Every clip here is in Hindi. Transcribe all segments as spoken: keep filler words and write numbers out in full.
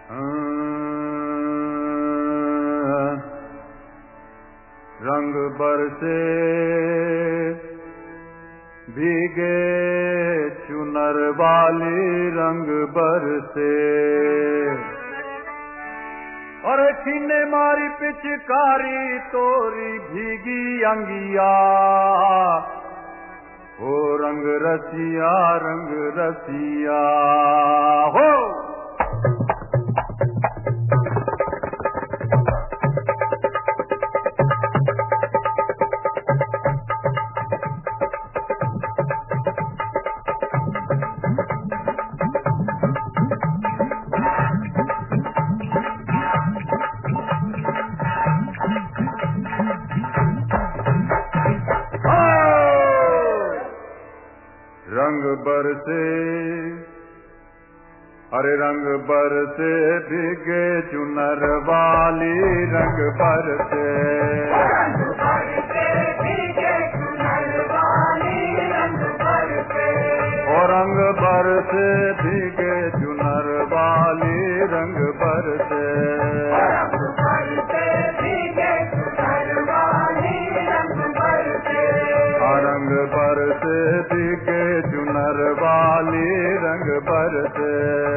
रंग बरसे भीगे चुनर वाली रंग बरसे और छीने मारी पिचकारी तोरी भीगी अंगिया ओ रंग रसिया रंग रसिया हो। रंग बरसे हरे रंग बरसे भीगे चुनर वाली रंग बरसे रंग बरसे भीगे चुनर वाली रंग बरसे ओ रंग बरसे भीगे चुनर वाली रंग बरसे रंग बरसे भीगे चुनर वाली रंग बरसे रंग बरसे भीगे चुनर वाली रंग बरसे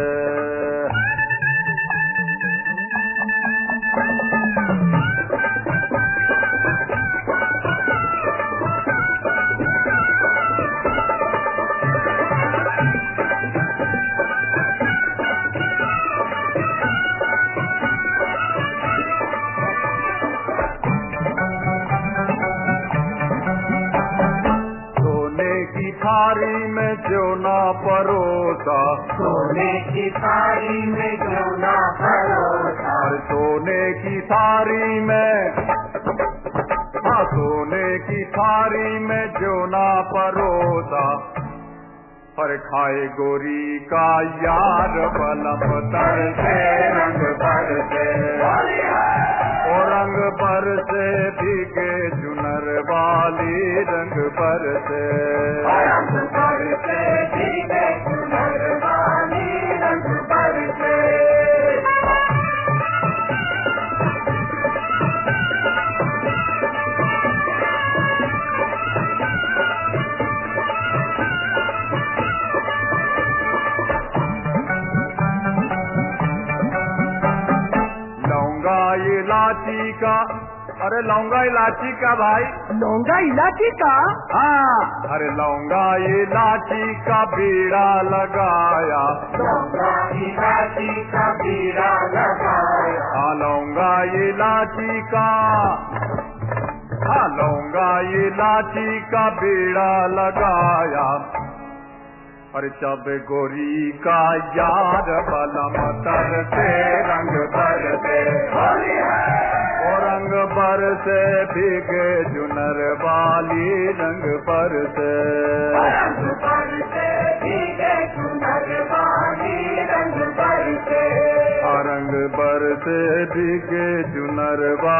थारी में जो ना परोसा सोने की थारी में जो ना परोसा सोने की थारी में हाँ सोने की थारी में जो ना परोसा पर खाए गोरी का यार बलम तर से रंग पर से ओ रंग पर से भीगे चुनर वाली रंग पर से रंग पर से भीगे चुनर वाली रंग पर से इलाची का अरे लौंगा इलाची का भाई लौंगा इलाची का हाँ अरे लौंगा इलाची का बीड़ा लगाया लौंगा इलाची का बीड़ा लगाया हाँ लौंगा इलाची का हाँ लौंगा इलाची का बीड़ा लगाया पर जब गोरी का यार बलम तर से रंग पर से ओ रंग पर से भीगे चुनर वाली रंग पर से रंग पर से भीगे चुनर वाली रंग पर से रंग पर से भीगे चुनर वा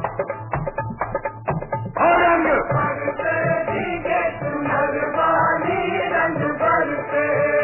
रंग पर से भीगे चुनर वाली रंग पर से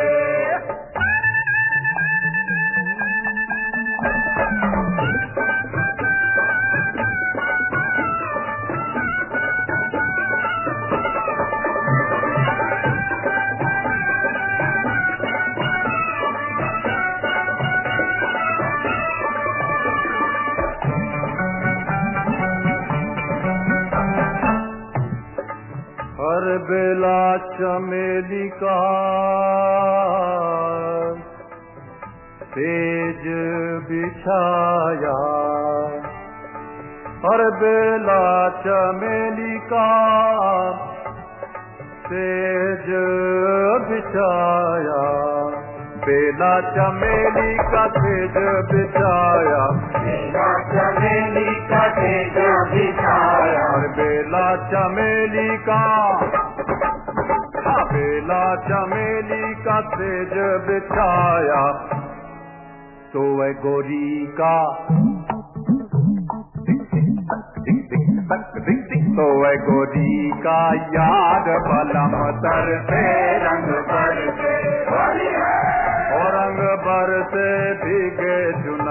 हर बेला चमेली का तेज बिछाया हर बेला चमेली का तेज बिछाया बेला चमेली का तेज बिछाया बेला चमेली का तेज बिछाया और बेला चमेली का हाँ बेला चमेली का तेज बिछाया तो वह गोरी का तो वह गोरी का याद बलम तर से रंग पर से और रंग पर से भीगे चुन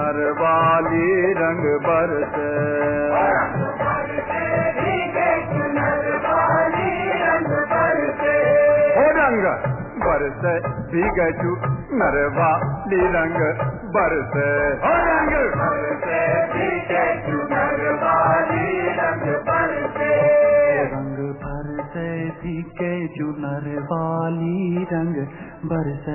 बरसे भीगे चुनर वाली रंग बरसे रंग बरसे भीगे चुनर वाली रंग बरसे रंग बरसे भीगे चुनर वाली रंग बरसे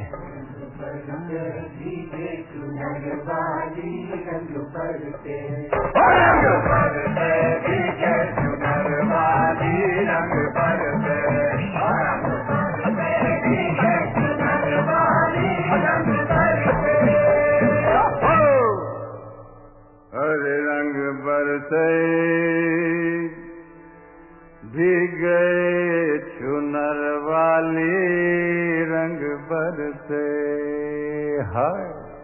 भीगे चुनर वाली रंग बरसे रंग बरसे भीगे चुनर वाली रंग बरसे रंग बरसे भीगे चुनर वाली रंग बरसे अरे रंग बरसे भीगे चुनर वाली रंग बरसे हाय